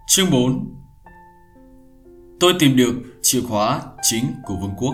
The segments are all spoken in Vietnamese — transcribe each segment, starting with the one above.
Chương 4. Tôi tìm được chìa khóa chính của vương quốc.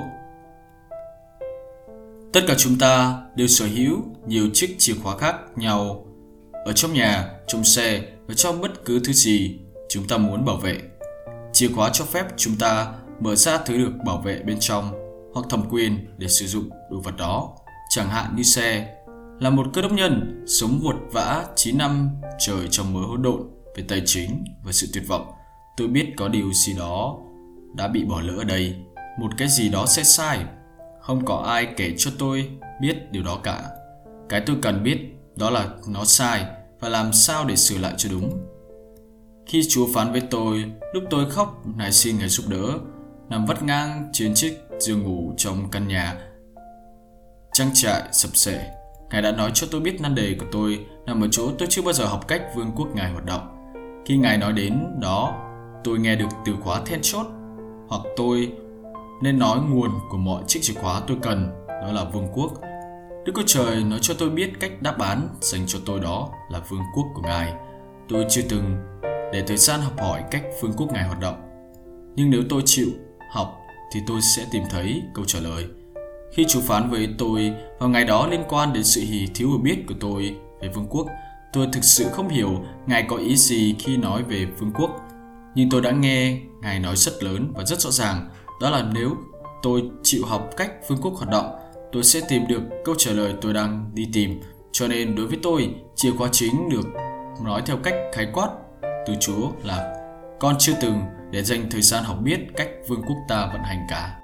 Tất cả chúng ta đều sở hữu nhiều chiếc chìa khóa khác nhau ở trong nhà, trong xe và trong bất cứ thứ gì chúng ta muốn bảo vệ. Chìa khóa cho phép chúng ta mở ra thứ được bảo vệ bên trong hoặc thẩm quyền để sử dụng đồ vật đó. Chẳng hạn như xe. Là một cơ đốc nhân sống vội vã 9 năm trời trong mớ hỗn độn về tài chính và sự tuyệt vọng, tôi biết có điều gì đó đã bị bỏ lỡ ở đây. Một cái gì đó sẽ sai. Không có ai kể cho tôi biết điều đó cả. Cái tôi cần biết đó là nó sai và làm sao để sửa lại cho đúng. Khi Chúa phán với tôi, lúc tôi khóc nài xin Ngài giúp đỡ, nằm vắt ngang trên chiếc giường ngủ trong căn nhà trang trại sập xệ, Ngài đã nói cho tôi biết nan đề của tôi nằm ở chỗ tôi chưa bao giờ học cách vương quốc Ngài hoạt động. Khi Ngài nói đến đó, tôi nghe được từ khóa then chốt, hoặc tôi nên nói nguồn của mọi chiếc chìa khóa tôi cần, đó là vương quốc. Đức Chúa Trời nói cho tôi biết cách đáp án dành cho tôi, đó là vương quốc của Ngài. Tôi chưa từng để thời gian học hỏi cách vương quốc Ngài hoạt động, nhưng nếu tôi chịu học thì tôi sẽ tìm thấy câu trả lời. Khi Chúa phán với tôi vào ngày đó liên quan đến sự thiếu hiểu biết của tôi về vương quốc, tôi thực sự không hiểu Ngài có ý gì khi nói về vương quốc. Nhưng tôi đã nghe Ngài nói rất lớn và rất rõ ràng, đó là nếu tôi chịu học cách vương quốc hoạt động, tôi sẽ tìm được câu trả lời tôi đang đi tìm. Cho nên đối với tôi, chìa khóa chính được nói theo cách khái quát từ Chúa là: con chưa từng để dành thời gian học biết cách vương quốc ta vận hành cả.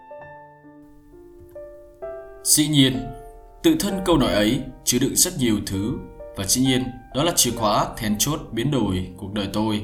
Dĩ nhiên, tự thân câu nói ấy chứa đựng rất nhiều thứ, và dĩ nhiên đó là chìa khóa then chốt biến đổi cuộc đời tôi.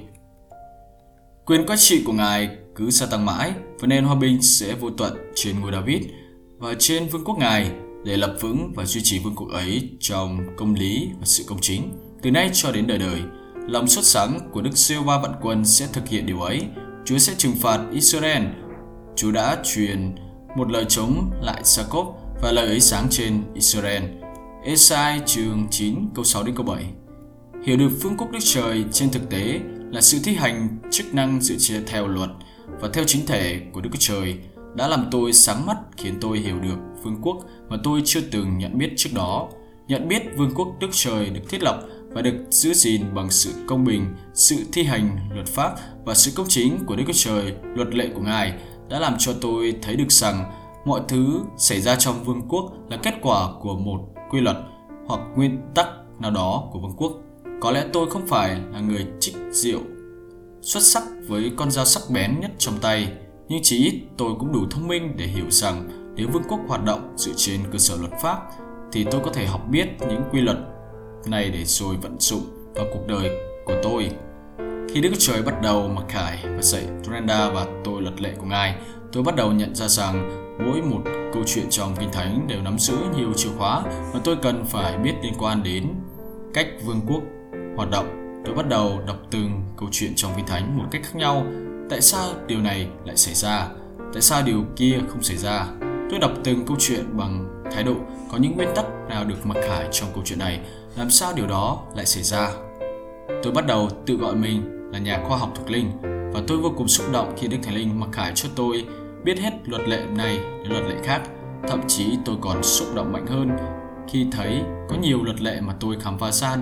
Quyền cai trị của Ngài cứ gia tăng mãi, và nền hòa bình sẽ vô tận trên ngôi David và trên vương quốc Ngài, để lập vững và duy trì vương quốc ấy trong công lý và sự công chính từ nay cho đến đời đời. Lòng sốt sắng của Đức Giê-hô-va vạn quân sẽ thực hiện điều ấy. Chúa sẽ trừng phạt Israel. Chúa đã truyền một lời chống lại Gia-cốp, và lời ấy sáng trên Israel. Ê-sai chương 9 câu 6 đến câu 7. Hiểu được vương quốc Đức Trời trên thực tế là sự thi hành chức năng dựa theo luật và theo chính thể của Đức Chúa Trời đã làm tôi sáng mắt, khiến tôi hiểu được vương quốc mà tôi chưa từng nhận biết trước đó. Nhận biết vương quốc Đức Trời được thiết lập và được giữ gìn bằng sự công bình, sự thi hành luật pháp và sự công chính của Đức Chúa Trời, luật lệ của Ngài đã làm cho tôi thấy được rằng mọi thứ xảy ra trong vương quốc là kết quả của một quy luật hoặc nguyên tắc nào đó của vương quốc. Có lẽ tôi không phải là người trích rượu xuất sắc với con dao sắc bén nhất trong tay, nhưng chỉ ít tôi cũng đủ thông minh để hiểu rằng nếu vương quốc hoạt động dựa trên cơ sở luật pháp thì tôi có thể học biết những quy luật này để rồi vận dụng vào cuộc đời của tôi. Khi Đức Chúa Trời bắt đầu mặc khải và dạy Brenda và tôi luật lệ của Ngài, tôi bắt đầu nhận ra rằng mỗi một câu chuyện trong Kinh Thánh đều nắm giữ nhiều chìa khóa mà tôi cần phải biết liên quan đến cách vương quốc hoạt động. Tôi bắt đầu đọc từng câu chuyện trong Kinh Thánh một cách khác nhau. Tại sao điều này lại xảy ra? Tại sao điều kia không xảy ra? Tôi đọc từng câu chuyện bằng thái độ: có những nguyên tắc nào được mặc khải trong câu chuyện này? Làm sao điều đó lại xảy ra? Tôi bắt đầu tự gọi mình là nhà khoa học thuộc linh, và tôi vô cùng xúc động khi Đức Thánh Linh mặc khải cho tôi biết hết luật lệ này đến luật lệ khác. Thậm chí tôi còn xúc động mạnh hơn khi thấy có nhiều luật lệ mà tôi khám phá ra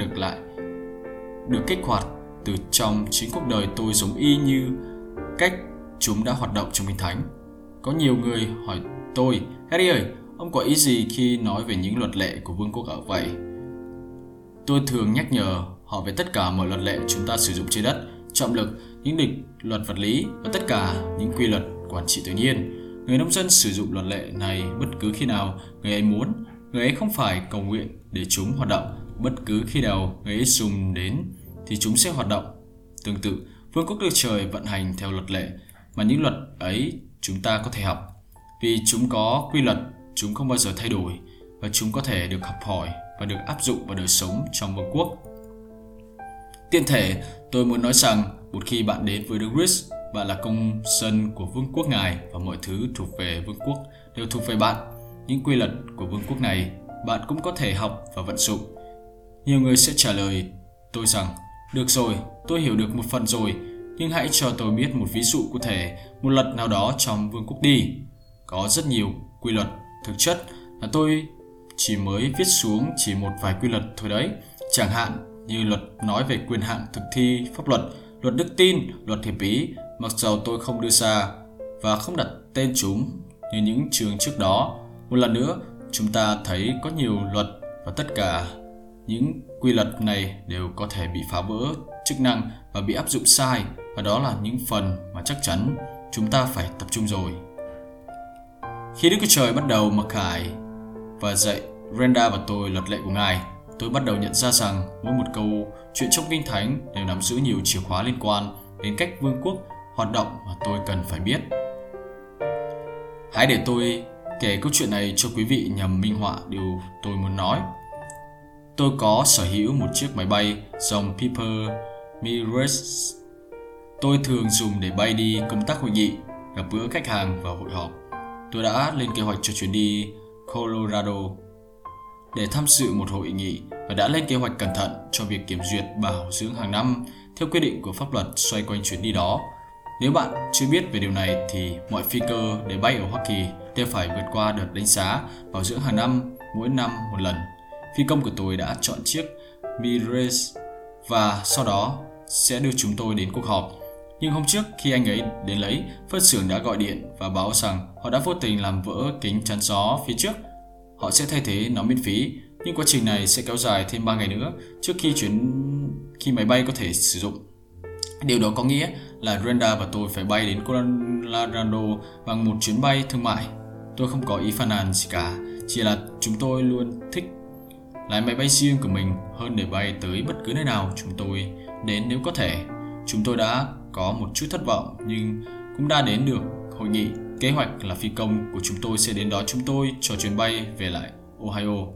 được kích hoạt từ trong chính cuộc đời tôi, giống y như cách chúng đã hoạt động trong Kinh Thánh. Có nhiều người hỏi tôi: Harry ơi, ông có ý gì khi nói về những luật lệ của vương quốc ở vậy? Tôi thường nhắc nhở họ về tất cả mọi luật lệ chúng ta sử dụng trên đất, trọng lực, những định luật vật lý và tất cả những quy luật quản trị tự nhiên. Người nông dân sử dụng luật lệ này bất cứ khi nào người ấy muốn. Người ấy không phải cầu nguyện để chúng hoạt động. Bất cứ khi nào người ấy dùng đến thì chúng sẽ hoạt động. Tương tự, vương quốc Đức Trời vận hành theo luật lệ, mà những luật ấy chúng ta có thể học. Vì chúng có quy luật, chúng không bao giờ thay đổi, và chúng có thể được học hỏi và được áp dụng vào đời sống trong vương quốc. Tiện thể, tôi muốn nói rằng một khi bạn đến với Đức Christ, bạn là công dân của vương quốc Ngài, và mọi thứ thuộc về vương quốc đều thuộc về bạn. Những quy luật của vương quốc này bạn cũng có thể học và vận dụng. Nhiều người sẽ trả lời tôi rằng: được rồi, tôi hiểu được một phần rồi. Nhưng hãy cho tôi biết một ví dụ cụ thể, một luật nào đó trong vương quốc đi. Có rất nhiều quy luật, thực chất là tôi chỉ mới viết xuống chỉ một vài quy luật thôi đấy. Chẳng hạn như luật nói về quyền hạn thực thi pháp luật, luật đức tin, luật hiệp ý, mặc dầu tôi không đưa ra và không đặt tên chúng như những chương trước đó. Một lần nữa, chúng ta thấy có nhiều luật và tất cả những quy luật này đều có thể bị phá vỡ chức năng và bị áp dụng sai, và đó là những phần mà chắc chắn chúng ta phải tập trung rồi. Khi Đức Chúa Trời bắt đầu mặc khải và dạy Brenda và tôi luật lệ của Ngài, tôi bắt đầu nhận ra rằng mỗi một câu chuyện trong Kinh Thánh đều nắm giữ nhiều chìa khóa liên quan đến cách vương quốc hoạt động mà tôi cần phải biết. Hãy để tôi kể câu chuyện này cho quý vị nhằm minh họa điều tôi muốn nói. Tôi có sở hữu một chiếc máy bay dòng Piper Mirage. Tôi thường dùng để bay đi công tác hội nghị, gặp gỡ khách hàng và hội họp. Tôi đã lên kế hoạch cho chuyến đi Colorado để tham dự một hội nghị và đã lên kế hoạch cẩn thận cho việc kiểm duyệt bảo dưỡng hàng năm theo quy định của pháp luật xoay quanh chuyến đi đó. Nếu bạn chưa biết về điều này thì mọi phi cơ để bay ở Hoa Kỳ đều phải vượt qua đợt đánh giá bảo dưỡng hàng năm, mỗi năm một lần. Phi công của tôi đã chọn chiếc Mirage và sau đó sẽ đưa chúng tôi đến cuộc họp. Nhưng hôm trước khi anh ấy đến lấy, phân xưởng đã gọi điện và báo rằng họ đã vô tình làm vỡ kính chắn gió phía trước. Họ sẽ thay thế nó miễn phí, nhưng quá trình này sẽ kéo dài thêm 3 ngày nữa trước khi máy bay có thể sử dụng. Điều đó có nghĩa là Brenda và tôi phải bay đến Colorado bằng một chuyến bay thương mại. Tôi không có ý phàn nàn gì cả, chỉ là chúng tôi luôn thích lái máy bay riêng của mình hơn để bay tới bất cứ nơi nào chúng tôi đến nếu có thể. Chúng tôi đã có một chút thất vọng nhưng cũng đã đến được hội nghị. Kế hoạch là phi công của chúng tôi sẽ đến đón chúng tôi cho chuyến bay về lại Ohio.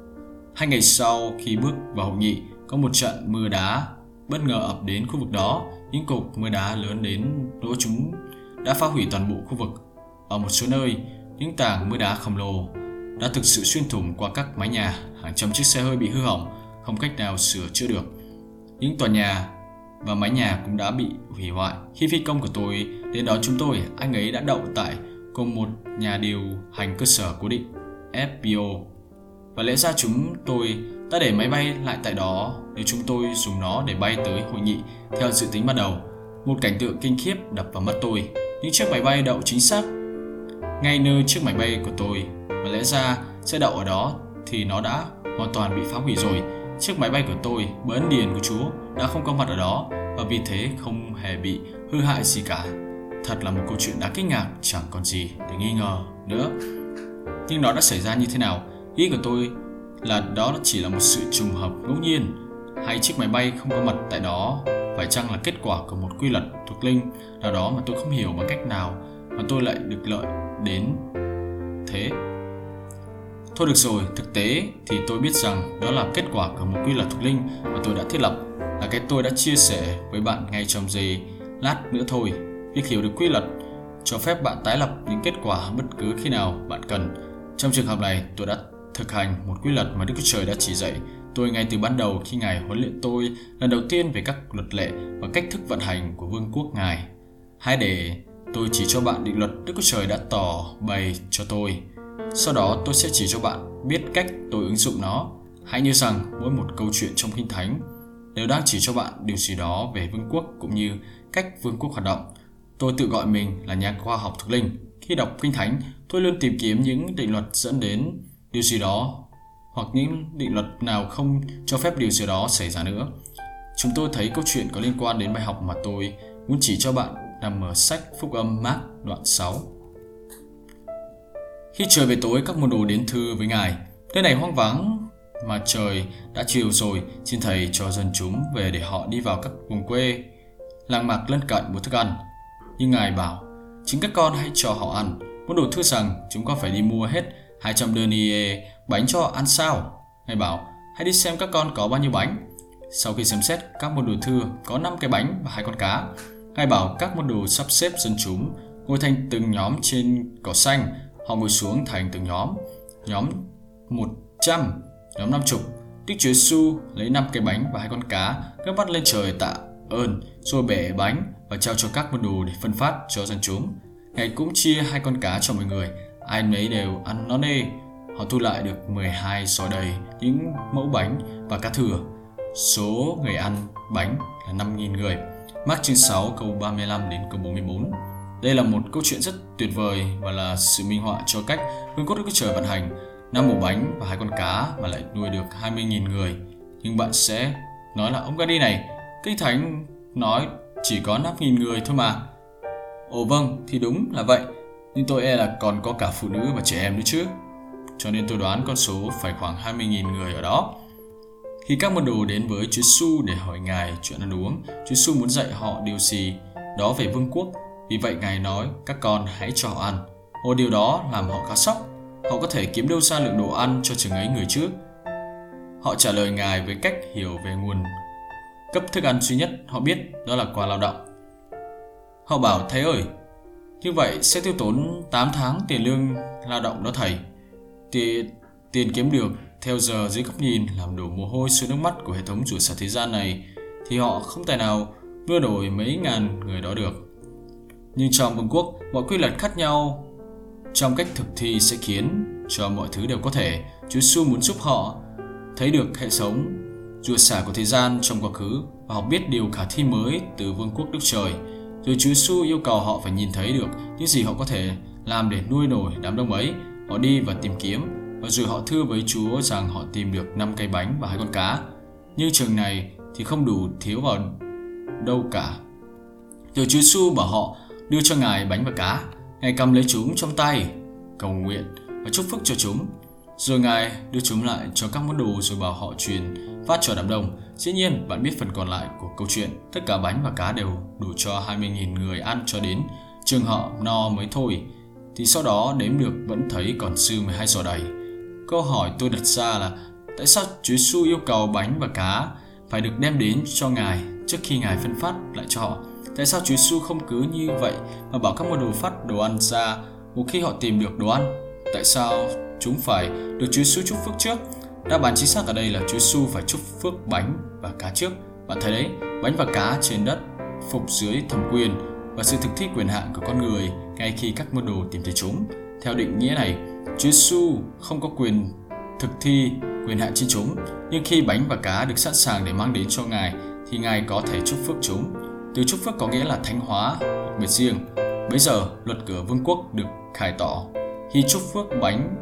2 ngày sau khi bước vào hội nghị, có một trận mưa đá bất ngờ ập đến khu vực đó. Những cục mưa đá lớn đến nỗi chúng đã phá hủy toàn bộ khu vực. Ở một số nơi, những tảng mưa đá khổng lồ đã thực sự xuyên thủng qua các mái nhà. Hàng trăm chiếc xe hơi bị hư hỏng, không cách nào sửa chữa được. Những tòa nhà và mái nhà cũng đã bị hủy hoại. Khi phi công của tôi đến đón chúng tôi, anh ấy đã đậu tại cùng một nhà điều hành cơ sở cố định FBO. Và lẽ ra chúng tôi đã để máy bay lại tại đó nếu chúng tôi dùng nó để bay tới hội nghị theo dự tính ban đầu. Một cảnh tượng kinh khiếp đập vào mắt tôi. Những chiếc máy bay đậu chính xác ngay nơi chiếc máy bay của tôi, và lẽ ra sẽ đậu ở đó thì nó đã hoàn toàn bị phá hủy rồi. Chiếc máy bay của tôi bởi ân điển của Chúa đã không có mặt ở đó và vì thế không hề bị hư hại gì cả. Thật là một câu chuyện đáng kinh ngạc, chẳng còn gì để nghi ngờ nữa. Nhưng nó đã xảy ra như thế nào? Ý của tôi là đó chỉ là một sự trùng hợp ngẫu nhiên, hay chiếc máy bay không có mặt tại đó phải chăng là kết quả của một quy luật thuộc linh nào đó mà tôi không hiểu bằng cách nào mà tôi lại được lợi đến thế. Thôi được rồi, thực tế thì tôi biết rằng đó là kết quả của một quy luật thuộc linh mà tôi đã thiết lập, là cái tôi đã chia sẻ với bạn ngay trong giây lát nữa thôi. Việc hiểu được quy luật cho phép bạn tái lập những kết quả bất cứ khi nào bạn cần. Trong trường hợp này, tôi đã thực hành một quy luật mà Đức Chúa Trời đã chỉ dạy tôi ngay từ ban đầu khi Ngài huấn luyện tôi lần đầu tiên về các luật lệ và cách thức vận hành của vương quốc Ngài. Hãy để tôi chỉ cho bạn định luật Đức Chúa Trời đã tỏ bày cho tôi. Sau đó tôi sẽ chỉ cho bạn biết cách tôi ứng dụng nó. Hãy nhớ rằng mỗi một câu chuyện trong Kinh Thánh đều đang chỉ cho bạn điều gì đó về vương quốc cũng như cách vương quốc hoạt động. Tôi tự gọi mình là nhà khoa học thuộc linh. Khi đọc Kinh Thánh, tôi luôn tìm kiếm những định luật dẫn đến điều gì đó hoặc những định luật nào không cho phép điều gì đó xảy ra nữa. Chúng tôi thấy câu chuyện có liên quan đến bài học mà tôi muốn chỉ cho bạn nằm ở sách Phúc âm Mác đoạn 6. Khi trời về tối, các môn đồ đến thưa với Ngài. Nơi này hoang vắng mà trời đã chiều rồi, xin Thầy cho dân chúng về để họ đi vào các vùng quê, làng mạc lân cận mua thức ăn. Nhưng Ngài bảo, chính các con hãy cho họ ăn. Môn đồ thưa rằng chúng con phải đi mua hết 200 denier bánh cho ăn sao? Ngài bảo, hãy đi xem các con có bao nhiêu bánh. Sau khi xem xét, các môn đồ thưa có 5 cái bánh và 2 con cá. Ngài bảo các môn đồ sắp xếp dân chúng ngồi thành từng nhóm trên cỏ xanh. Họ ngồi xuống thành từng nhóm 100, nhóm 50. Đức Chúa Giêsu lấy 5 cái bánh và 2 con cá, ngước mắt lên trời tạ ơn, rồi bẻ bánh và trao cho các môn đồ để phân phát cho dân chúng. Ngài cũng chia 2 con cá cho mọi người, ai nấy đều ăn no nê. Họ thu lại được 12 sò đầy những mẫu bánh và cá thừa. Số người ăn bánh là 5.000 người. Mác chương 6 câu 35 đến câu 44. Đây là một câu chuyện rất tuyệt vời và là sự minh họa cho cách Vương quốc Đức Chúa Trời vận hành. 5 ổ bánh và 2 con cá mà lại nuôi được 20.000 người. Nhưng bạn sẽ nói là ông Gandhi này, Kinh Thánh nói chỉ có 5.000 người thôi mà. Ồ vâng, thì đúng là vậy. Nhưng tôi e là còn có cả phụ nữ và trẻ em nữa chứ. Cho nên tôi đoán con số phải khoảng 20.000 người ở đó. Khi các môn đồ đến với Chúa Giêsu để hỏi Ngài chuyện ăn uống, Chúa Giêsu muốn dạy họ điều gì đó về vương quốc. Vì vậy Ngài nói, các con hãy cho họ ăn. Ồ, điều đó làm họ khá sốc. Họ có thể kiếm đâu ra lượng đồ ăn cho chừng ấy người chứ? Họ trả lời Ngài với cách hiểu về nguồn cấp thức ăn duy nhất họ biết, đó là qua lao động. Họ bảo, thầy ơi, như vậy sẽ tiêu tốn 8 tháng tiền lương lao động đó thầy. Tiền kiếm được theo giờ dưới góc nhìn làm đổ mồ hôi xuống nước mắt của hệ thống rủa xả thế gian này thì họ không tài nào nuôi nổi mấy ngàn người đó được. Nhưng trong vương quốc, mọi quy luật khác nhau trong cách thực thi sẽ khiến cho mọi thứ đều có thể. Chúa Giêsu muốn giúp họ thấy được hệ thống rủa xả của thế gian trong quá khứ và học biết điều khả thi mới từ vương quốc Đức Trời. Rồi Chúa Giêsu yêu cầu họ phải nhìn thấy được những gì họ có thể làm để nuôi nổi đám đông ấy. Họ đi và tìm kiếm, và rồi họ thưa với Chúa rằng họ tìm được 5 cây bánh và 2 con cá. Nhưng chừng này thì không đủ thiếu vào đâu cả. Rồi Chúa Giêsu bảo họ đưa cho Ngài bánh và cá. Ngài cầm lấy chúng trong tay, cầu nguyện và chúc phước cho chúng. Rồi Ngài đưa chúng lại cho các môn đồ rồi bảo họ truyền phát cho đám đông. Dĩ nhiên, bạn biết phần còn lại của câu chuyện. Tất cả bánh và cá đều đủ cho 20.000 người ăn cho đến chừng họ no mới thôi. Thì sau đó đếm được vẫn thấy còn dư 12 giò đầy. Câu hỏi tôi đặt ra là tại sao Chúa Giêsu yêu cầu bánh và cá phải được đem đến cho Ngài trước khi Ngài phân phát lại cho họ? Tại sao Chúa Giêsu không cứ như vậy mà bảo các môn đồ phát đồ ăn ra một khi họ tìm được đồ ăn? Tại sao chúng phải được Chúa Giêsu chúc phước trước? Đáp án chính xác ở đây là Chúa Giêsu phải chúc phước bánh và cá trước. Bạn thấy đấy, bánh và cá trên đất phục dưới thẩm quyền và sự thực thi quyền hạn của con người ngay khi các môn đồ tìm thấy chúng. Theo định nghĩa này, Chúa Giêsu không có quyền thực thi quyền hạn trên chúng, nhưng khi bánh và cá được sẵn sàng để mang đến cho Ngài thì Ngài có thể chúc phước chúng. Từ chúc phước có nghĩa là thánh hóa, biệt riêng. Bây giờ, luật của vương quốc được khai tỏ. Khi chúc phước bánh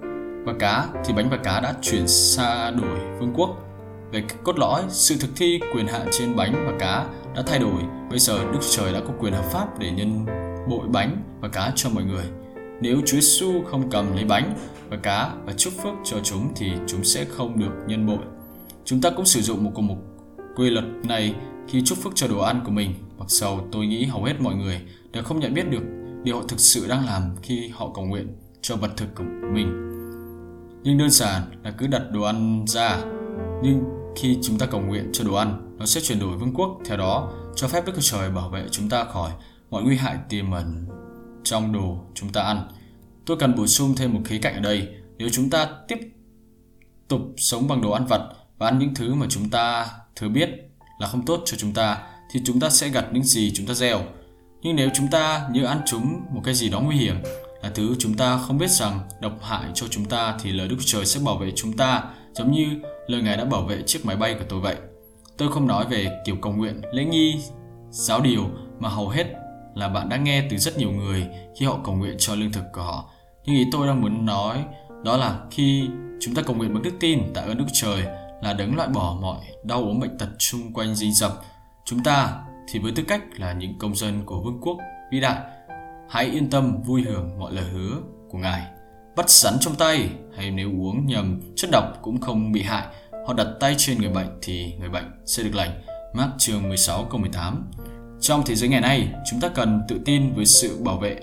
và cá thì bánh và cá đã chuyển xa đổi vương quốc. Về cốt lõi, sự thực thi quyền hạn trên bánh và cá đã thay đổi. Bây giờ Đức Trời đã có quyền hợp pháp để nhân bội bánh và cá cho mọi người. Nếu Chúa Giêsu không cầm lấy bánh và cá và chúc phước cho chúng thì chúng sẽ không được nhân bội. Chúng ta cũng sử dụng một quy luật này khi chúc phước cho đồ ăn của mình. Mặc dầu tôi nghĩ hầu hết mọi người đều không nhận biết được điều họ thực sự đang làm khi họ cầu nguyện cho vật thực của mình. Nhưng đơn giản là cứ đặt đồ ăn ra. Nhưng khi chúng ta cầu nguyện cho đồ ăn, nó sẽ chuyển đổi vương quốc. Theo đó, cho phép Đức Chúa Trời bảo vệ chúng ta khỏi mọi nguy hại tiềm ẩn trong đồ chúng ta ăn. Tôi cần bổ sung thêm một khía cạnh ở đây. Nếu chúng ta tiếp tục sống bằng đồ ăn vặt và ăn những thứ mà chúng ta thừa biết là không tốt cho chúng ta, thì chúng ta sẽ gặt những gì chúng ta gieo. Nhưng nếu chúng ta như ăn chúng một cái gì đó nguy hiểm, là thứ chúng ta không biết rằng độc hại cho chúng ta, thì lời Đức Chúa Trời sẽ bảo vệ chúng ta giống như lời Ngài đã bảo vệ chiếc máy bay của tôi vậy. Tôi không nói về kiểu cầu nguyện, lễ nghi, giáo điều mà hầu hết là bạn đã nghe từ rất nhiều người khi họ cầu nguyện cho lương thực của họ. Nhưng ý tôi đang muốn nói đó là khi chúng ta cầu nguyện bằng đức tin, tạ ơn Đức Trời là đấng loại bỏ mọi đau ốm bệnh tật xung quanh rình rập chúng ta, thì với tư cách là những công dân của vương quốc vĩ đại, hãy yên tâm vui hưởng mọi lời hứa của Ngài. Bắt rắn trong tay, hay nếu uống nhầm chất độc cũng không bị hại. Họ đặt tay trên người bệnh thì người bệnh sẽ được lành. Mác chương 16 câu 18. Trong thế giới ngày nay, chúng ta cần tự tin với sự bảo vệ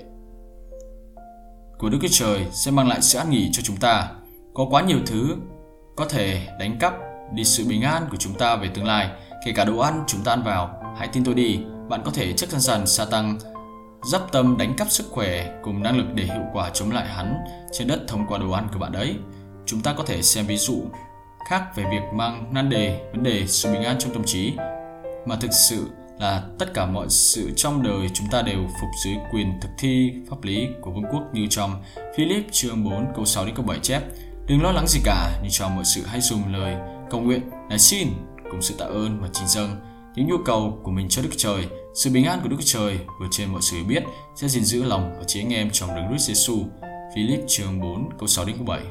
của Đức Chúa Trời sẽ mang lại sự an nghỉ cho chúng ta. Có quá nhiều thứ có thể đánh cắp đi sự bình an của chúng ta về tương lai, kể cả đồ ăn chúng ta ăn vào. Hãy tin tôi đi, bạn có thể chắc chắn rằng Satan dắp tâm đánh cắp sức khỏe cùng năng lực để hiệu quả chống lại hắn trên đất thông qua đồ ăn của bạn đấy. Chúng ta có thể xem ví dụ khác về việc mang nan đề vấn đề sự bình an trong tâm trí, mà thực sự là tất cả mọi sự trong đời chúng ta đều phục dưới quyền thực thi pháp lý của vương quốc, như trong Philip chương 4 câu 6 đến câu 7 chép: Đừng lo lắng gì cả, nhưng trong mọi sự hãy dùng lời cầu nguyện, nài xin cùng sự tạ ơn và trình dâng những nhu cầu của mình cho Đức Trời. Sự bình an của Đức Trời vượt trên mọi sự hiểu biết sẽ gìn giữ lòng và trí anh em trong Đấng Christ Giêsu. Philip chương 4 câu 6 đến câu 7.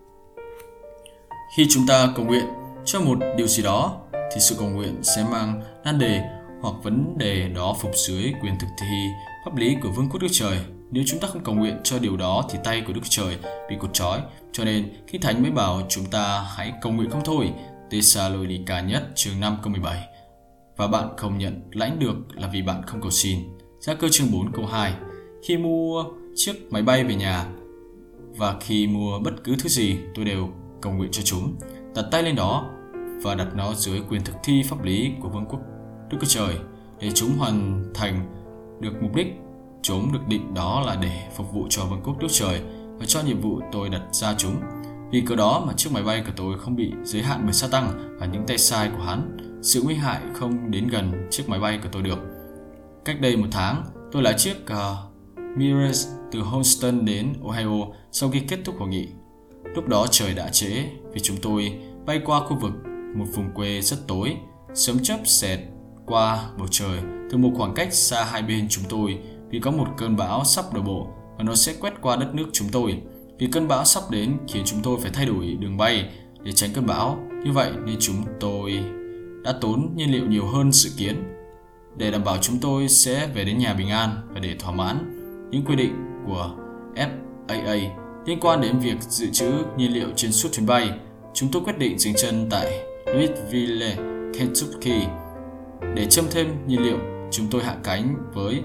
Khi chúng ta cầu nguyện cho một điều gì đó thì sự cầu nguyện sẽ mang nan đề hoặc vấn đề đó phục dưới quyền thực thi pháp lý của vương quốc Đức Trời. Nếu chúng ta không cầu nguyện cho điều đó thì tay của Đức Trời bị cột trói. Cho nên khi Thánh mới bảo chúng ta hãy cầu nguyện không thôi. Tesalonica nhất chương 5 câu 17. Và bạn không nhận lãnh được là vì bạn không cầu xin. Gia Cơ chương 4 câu 2. Khi mua chiếc máy bay về nhà và khi mua bất cứ thứ gì, tôi đều cầu nguyện cho chúng, đặt tay lên đó và đặt nó dưới quyền thực thi pháp lý của vương quốc Đức Chúa Trời để chúng hoàn thành được mục đích chúng được định, đó là để phục vụ cho vương quốc Đức Trời và cho nhiệm vụ tôi đặt ra chúng. Vì cớ đó mà chiếc máy bay của tôi không bị giới hạn bởi Sa-tăng và những tay sai của hắn. Sự nguy hại không đến gần chiếc máy bay của tôi được. Cách đây 1 tháng, tôi lái chiếc Mirage từ Houston đến Ohio sau khi kết thúc hội nghị. Lúc đó trời đã trễ vì chúng tôi bay qua khu vực một vùng quê rất tối. Sấm chớp xẹt qua bầu trời từ một khoảng cách xa hai bên chúng tôi vì có một cơn bão sắp đổ bộ và nó sẽ quét qua đất nước chúng tôi. Vì cơn bão sắp đến khiến chúng tôi phải thay đổi đường bay để tránh cơn bão. Như vậy nên chúng tôi đã tốn nhiên liệu nhiều hơn dự kiến để đảm bảo chúng tôi sẽ về đến nhà bình an, và để thỏa mãn những quy định của FAA liên quan đến việc dự trữ nhiên liệu trên suốt chuyến bay. Chúng tôi quyết định dừng chân tại Louisville, Kentucky để châm thêm nhiên liệu. Chúng tôi hạ cánh với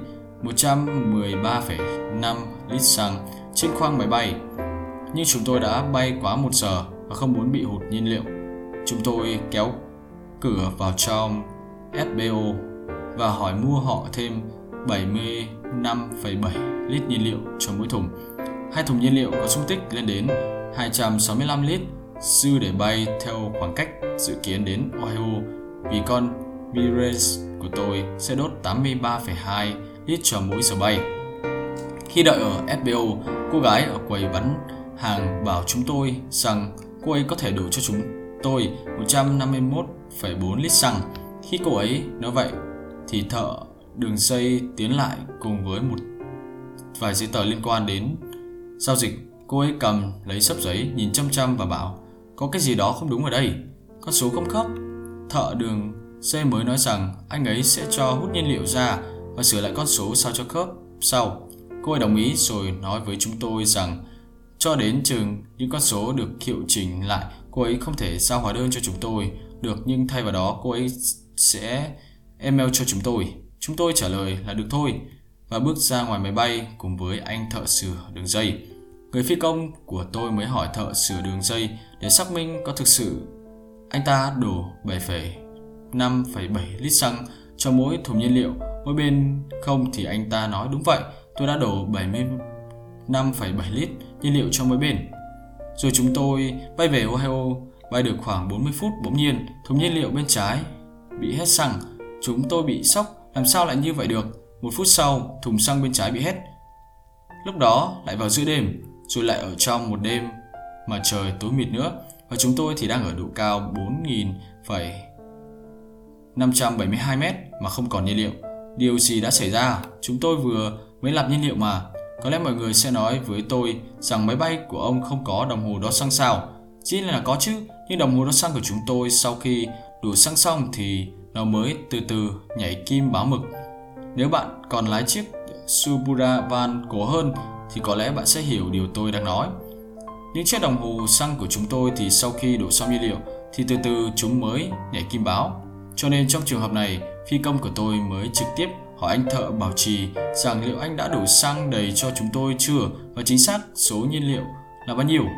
113,5 lít xăng trên khoang máy bay. Nhưng chúng tôi đã bay quá 1 giờ và không muốn bị hụt nhiên liệu. Chúng tôi kéo cửa vào trong FBO và hỏi mua họ thêm 75,7 lít nhiên liệu cho mỗi thùng. 2 thùng nhiên liệu có dung tích lên đến 265 lít, dư để bay theo khoảng cách dự kiến đến Ohio, vì con Mirage của tôi sẽ đốt 83,2 lít cho mỗi giờ bay. Khi đợi ở FBO, cô gái ở quầy bán hàng bảo chúng tôi rằng cô ấy có thể đổ cho chúng tôi 151,4 lít xăng. Khi cô ấy nói vậy thì thợ đường dây tiến lại cùng với một vài giấy tờ liên quan đến giao dịch. Cô ấy cầm lấy xấp giấy, nhìn chăm chăm và bảo có cái gì đó không đúng ở đây, con số không khớp. Thợ đường dây mới nói rằng anh ấy sẽ cho hút nhiên liệu ra và sửa lại con số sao cho khớp sau. Cô ấy đồng ý rồi nói với chúng tôi rằng cho đến chừng những con số được hiệu chỉnh lại, cô ấy không thể giao hóa đơn cho chúng tôi được, nhưng thay vào đó cô ấy sẽ email cho chúng tôi. Chúng tôi trả lời là được thôi và bước ra ngoài máy bay cùng với anh thợ sửa đường dây. Người phi công của tôi mới hỏi thợ sửa đường dây để xác minh có thực sự anh ta đổ 5,7 lít xăng cho mỗi thùng nhiên liệu mỗi bên không, thì anh ta nói đúng vậy, tôi đã đổ 75,7 lít nhiên liệu cho mỗi bên. Rồi chúng tôi bay về Ohio. Bay được khoảng 40 phút, bỗng nhiên thùng nhiên liệu bên trái bị hết xăng. Chúng tôi bị sốc, làm sao lại như vậy được? 1 phút sau, thùng xăng bên trái bị hết. Lúc đó lại vào giữa đêm, rồi lại ở trong một đêm mà trời tối mịt nữa, và chúng tôi thì đang ở độ cao 4.572 mét mà không còn nhiên liệu. Điều gì đã xảy ra? Chúng tôi vừa mới lắp nhiên liệu mà. Có lẽ mọi người sẽ nói với tôi rằng máy bay của ông không có đồng hồ đo xăng sao? Dĩ nhiên là có chứ, nhưng đồng hồ đo xăng của chúng tôi sau khi đủ xăng xong thì nó mới từ từ nhảy kim báo mực. Nếu bạn còn lái chiếc Subaru van cổ hơn thì có lẽ bạn sẽ hiểu điều tôi đang nói. Những chiếc đồng hồ xăng của chúng tôi thì sau khi đổ xong nhiên liệu thì từ từ chúng mới nhảy kim báo. Cho nên trong trường hợp này, phi công của tôi mới trực tiếp hỏi anh thợ bảo trì rằng liệu anh đã đổ xăng đầy cho chúng tôi chưa và chính xác số nhiên liệu là bao nhiêu.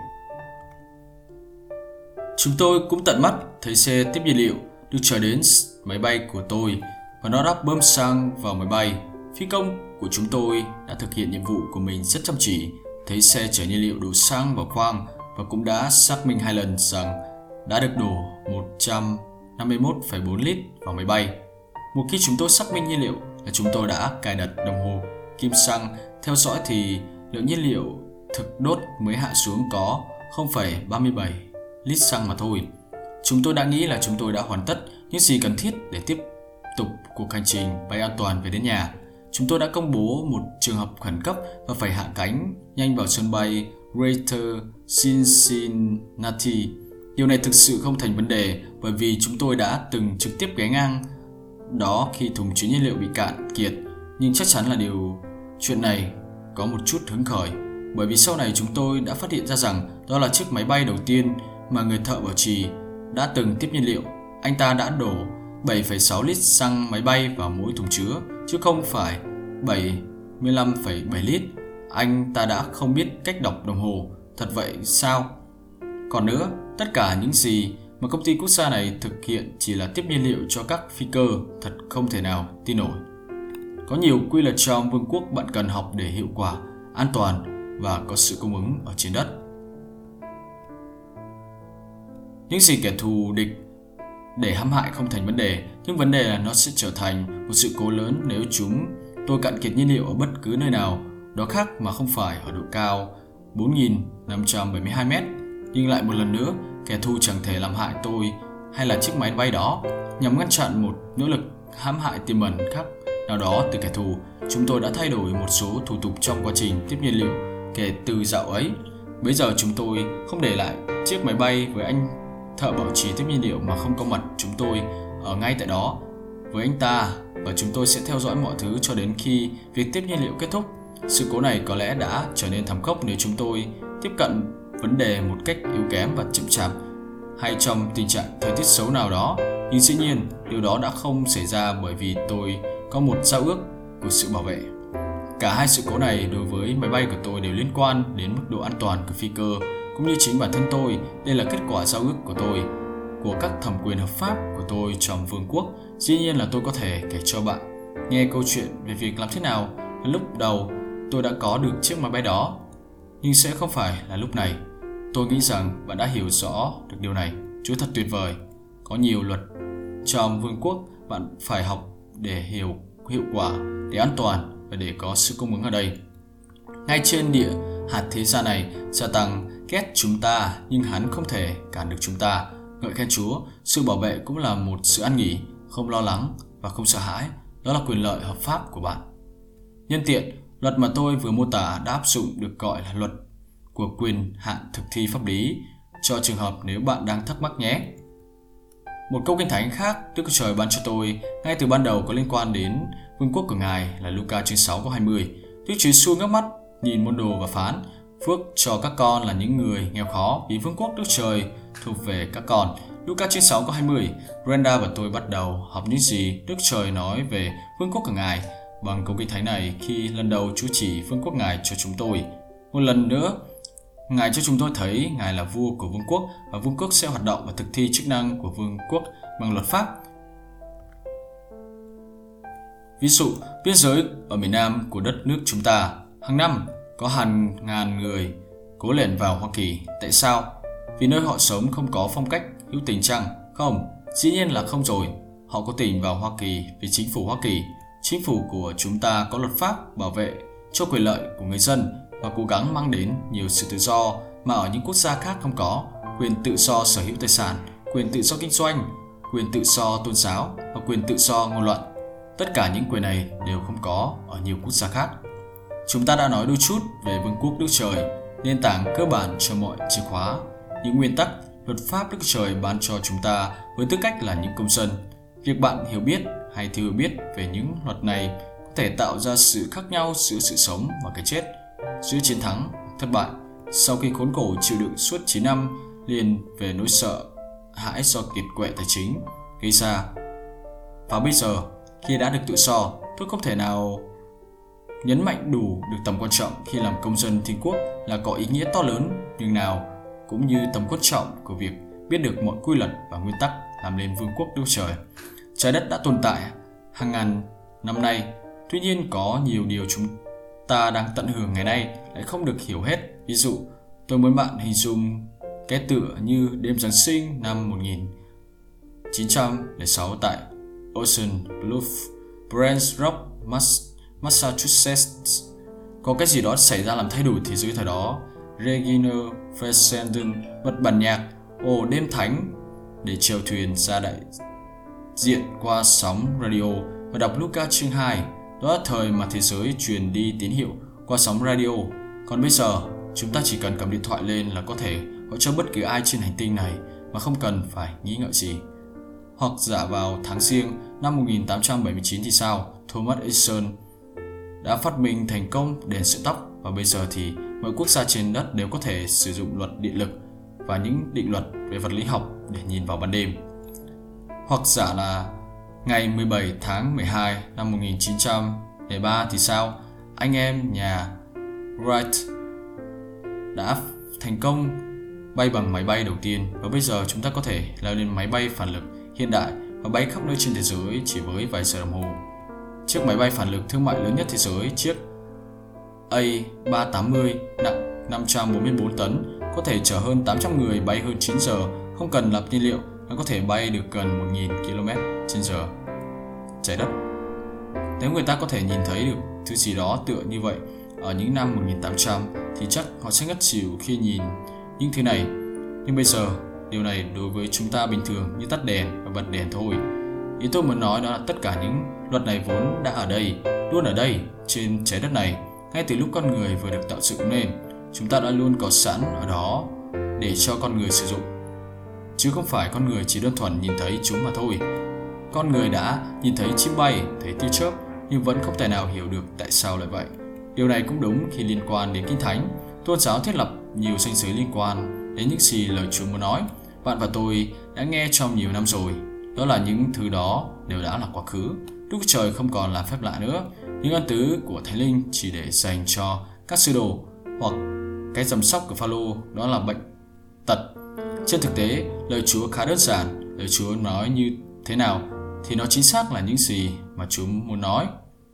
Chúng tôi cũng tận mắt thấy xe tiếp nhiên liệu được chở đến máy bay của tôi và nó đã bơm xăng vào máy bay. Phi công của chúng tôi đã thực hiện nhiệm vụ của mình rất chăm chỉ, thấy xe chở nhiên liệu đổ xăng vào khoang và cũng đã xác minh 2 lần rằng đã được đổ 151,4 lít vào máy bay. Một khi chúng tôi xác minh nhiên liệu là chúng tôi đã cài đặt đồng hồ kim xăng theo dõi thì lượng nhiên liệu thực đốt mới hạ xuống có 0,37 lít xăng mà thôi. Chúng tôi đã nghĩ là chúng tôi đã hoàn tất những gì cần thiết để tiếp tục cuộc hành trình bay an toàn về đến nhà. Chúng tôi đã công bố một trường hợp khẩn cấp và phải hạ cánh nhanh vào sân bay Greater Cincinnati. Điều này thực sự không thành vấn đề bởi vì chúng tôi đã từng trực tiếp ghé ngang đó khi thùng chứa nhiên liệu bị cạn kiệt. Nhưng chắc chắn là chuyện này có một chút hứng khởi, bởi vì sau này chúng tôi đã phát hiện ra rằng đó là chiếc máy bay đầu tiên mà người thợ bảo trì đã từng tiếp nhiên liệu. Anh ta đã đổ 7,6 lít xăng máy bay vào mỗi thùng chứa, chứ không phải 75,7 lít. Anh ta đã không biết cách đọc đồng hồ, thật vậy sao? Còn nữa, tất cả những gì mà công ty quốc gia này thực hiện chỉ là tiếp nhiên liệu cho các phi cơ, thật không thể nào tin nổi. Có nhiều quy luật trong vương quốc bạn cần học để hiệu quả, an toàn và có sự cung ứng ở trên đất. Những gì kẻ thù địch để hãm hại không thành vấn đề, nhưng vấn đề là nó sẽ trở thành một sự cố lớn nếu tôi cạn kiệt nhiên liệu ở bất cứ nơi nào đó khác mà không phải ở độ cao 4.572 mét. Nhưng lại một lần nữa, kẻ thù chẳng thể làm hại tôi hay là chiếc máy bay đó. Nhằm ngăn chặn một nỗ lực hãm hại tiềm ẩn khác nào đó từ kẻ thù, chúng tôi đã thay đổi một số thủ tục trong quá trình tiếp nhiên liệu kể từ dạo ấy. Bây giờ chúng tôi không để lại chiếc máy bay với anh thợ bảo trì tiếp nhiên liệu mà không có mặt. Chúng tôi ở ngay tại đó với anh ta và chúng tôi sẽ theo dõi mọi thứ cho đến khi việc tiếp nhiên liệu kết thúc. Sự cố này có lẽ đã trở nên thảm khốc nếu chúng tôi tiếp cận vấn đề một cách yếu kém và chậm chạp hay trong tình trạng thời tiết xấu nào đó. Nhưng dĩ nhiên điều đó đã không xảy ra bởi vì tôi có một giao ước của sự bảo vệ. Cả hai sự cố này đối với máy bay của tôi đều liên quan đến mức độ an toàn của phi cơ cũng như chính bản thân tôi. Đây là kết quả giao ước của tôi, của các thẩm quyền hợp pháp của tôi trong vương quốc. Dĩ nhiên là tôi có thể kể cho bạn nghe câu chuyện về việc làm thế nào lúc đầu tôi đã có được chiếc máy bay đó, nhưng sẽ không phải là lúc này. Tôi nghĩ rằng bạn đã hiểu rõ được điều này. Chúa thật tuyệt vời. Có nhiều luật trong vương quốc bạn phải học để hiểu hiệu quả, để an toàn và để có sự cung ứng ở đây. Ngay trên địa hạt thế gian này, Sa-tăng ghét chúng ta nhưng hắn không thể cản được chúng ta. Ngợi khen Chúa, sự bảo vệ cũng là một sự an nghỉ, không lo lắng và không sợ hãi. Đó là quyền lợi hợp pháp của bạn. Nhân tiện, luật mà tôi vừa mô tả đã áp dụng được gọi là luật của quyền hạn thực thi pháp lý cho trường hợp nếu bạn đang thắc mắc nhé. Một câu kinh thánh khác Đức Chúa Trời ban cho tôi ngay từ ban đầu có liên quan đến vương quốc của Ngài là Luca chương 6 câu 20. Đức Chúa Giêsu ngước mắt nhìn môn đồ và phán: phước cho các con là những người nghèo khó, vì vương quốc Đức Trời thuộc về các con. Luca chương 6 câu 20. Brenda và tôi bắt đầu học những gì Đức Trời nói về vương quốc của Ngài bằng câu kinh thánh này khi lần đầu Chúa chỉ vương quốc Ngài cho chúng tôi. Một lần nữa, Ngài cho chúng tôi thấy Ngài là vua của vương quốc và vương quốc sẽ hoạt động và thực thi chức năng của vương quốc bằng luật pháp. Ví dụ, biên giới ở miền Nam của đất nước chúng ta, hàng năm có hàng ngàn người cố lẻn vào Hoa Kỳ. Tại sao? Vì nơi họ sống không có phong cách hữu tình chăng? Không, dĩ nhiên là không rồi. Họ có tình vào Hoa Kỳ vì chính phủ Hoa Kỳ. Chính phủ của chúng ta có luật pháp bảo vệ cho quyền lợi của người dân và cố gắng mang đến nhiều sự tự do mà ở những quốc gia khác không có: quyền tự do sở hữu tài sản, quyền tự do kinh doanh, quyền tự do tôn giáo và quyền tự do ngôn luận. Tất cả những quyền này đều không có ở nhiều quốc gia khác. Chúng ta đã nói đôi chút về vương quốc Đức Trời, nền tảng cơ bản cho mọi chìa khóa, những nguyên tắc, luật pháp Đức Trời ban cho chúng ta với tư cách là những công dân. Việc bạn hiểu biết hay thiếu hiểu biết về những luật này có thể tạo ra sự khác nhau giữa sự sống và cái chết, giữa chiến thắng và thất bại. Sau khi khốn khổ chịu đựng suốt 9 năm liền về nỗi sợ hãi do kiệt quệ tài chính gây ra, và bây giờ khi đã được tự do, tôi không thể nào nhấn mạnh đủ được tầm quan trọng khi làm công dân thiên quốc là có ý nghĩa to lớn nhưng nào, cũng như tầm quan trọng của việc biết được mọi quy luật và nguyên tắc làm nên vương quốc Đức Trời. Trái đất đã tồn tại hàng ngàn năm nay, tuy nhiên có nhiều điều chúng ta đang tận hưởng ngày nay lại không được hiểu hết. Ví dụ, tôi muốn bạn hình dung cái tựa như đêm Giáng sinh năm 1906 tại Ocean Bluff, Branch Rock, Massachusetts. Có cái gì đó xảy ra làm thay đổi thế giới thời đó. Regina Fessenden bật bản nhạc Ồ đêm thánh để chèo thuyền ra đại diện qua sóng radio và đọc Luca chương 2. Đó là thời mà thế giới truyền đi tín hiệu qua sóng radio. Còn bây giờ, chúng ta chỉ cần cầm điện thoại lên là có thể gọi cho bất cứ ai trên hành tinh này mà không cần phải nghĩ ngợi gì. Hoặc giả vào tháng Giêng năm 1879 thì sao? Thomas Edison đã phát minh thành công đèn sợi tóc và bây giờ thì mọi quốc gia trên đất đều có thể sử dụng luật điện lực và những định luật về vật lý học để nhìn vào ban đêm. Hoặc giả là ngày 17 tháng 12 năm 1903 thì sao? Anh em nhà Wright đã thành công bay bằng máy bay đầu tiên và bây giờ chúng ta có thể leo lên máy bay phản lực hiện đại và bay khắp nơi trên thế giới chỉ với vài giờ đồng hồ. Chiếc máy bay phản lực thương mại lớn nhất thế giới, chiếc A380 nặng 544 tấn, có thể chở hơn 800 người, bay hơn 9 giờ, không cần nạp nhiên liệu, nó có thể bay được gần 1000 km/h. Trái đất. Nếu người ta có thể nhìn thấy được thứ gì đó tựa như vậy ở những năm 1800 thì chắc họ sẽ ngất xỉu khi nhìn những thứ này. Nhưng bây giờ, điều này đối với chúng ta bình thường như tắt đèn và bật đèn thôi. Ý tôi muốn nói đó là tất cả những luật này vốn đã ở đây, luôn ở đây, trên trái đất này. Ngay từ lúc con người vừa được tạo dựng nên, chúng ta đã luôn có sẵn ở đó để cho con người sử dụng. Chứ không phải con người chỉ đơn thuần nhìn thấy chúng mà thôi. Con người đã nhìn thấy chim bay, thấy tia chớp, nhưng vẫn không thể nào hiểu được tại sao lại vậy. Điều này cũng đúng khi liên quan đến Kinh Thánh. Tôn giáo thiết lập nhiều ranh giới liên quan đến những gì lời Chúa muốn nói. Bạn và tôi đã nghe trong nhiều năm rồi. Đó là những thứ đó đều đã là quá khứ. Đức Trời không còn là phép lạ nữa. Những ân tứ của Thánh Linh chỉ để dành cho các sư đồ, hoặc cái giám sóc của Phao-lô đó là bệnh tật. Trên thực tế, lời Chúa khá đơn giản. Lời Chúa nói như thế nào thì nó chính xác là những gì mà Chúa muốn nói.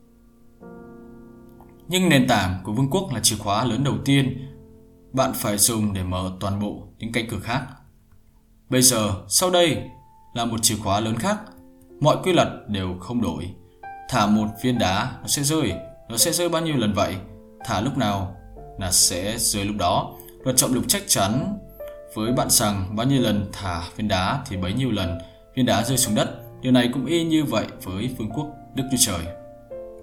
Nhưng nền tảng của vương quốc là chìa khóa lớn đầu tiên bạn phải dùng để mở toàn bộ những cánh cửa khác. Bây giờ, sau đây là một chìa khóa lớn khác. Mọi quy luật đều không đổi. Thả một viên đá, nó sẽ rơi. Nó sẽ rơi bao nhiêu lần vậy? Thả lúc nào là sẽ rơi lúc đó. Luật trọng lực chắc chắn với bạn rằng bao nhiêu lần thả viên đá thì bấy nhiêu lần viên đá rơi xuống đất. Điều này cũng y như vậy với vương quốc Đức Chúa Trời.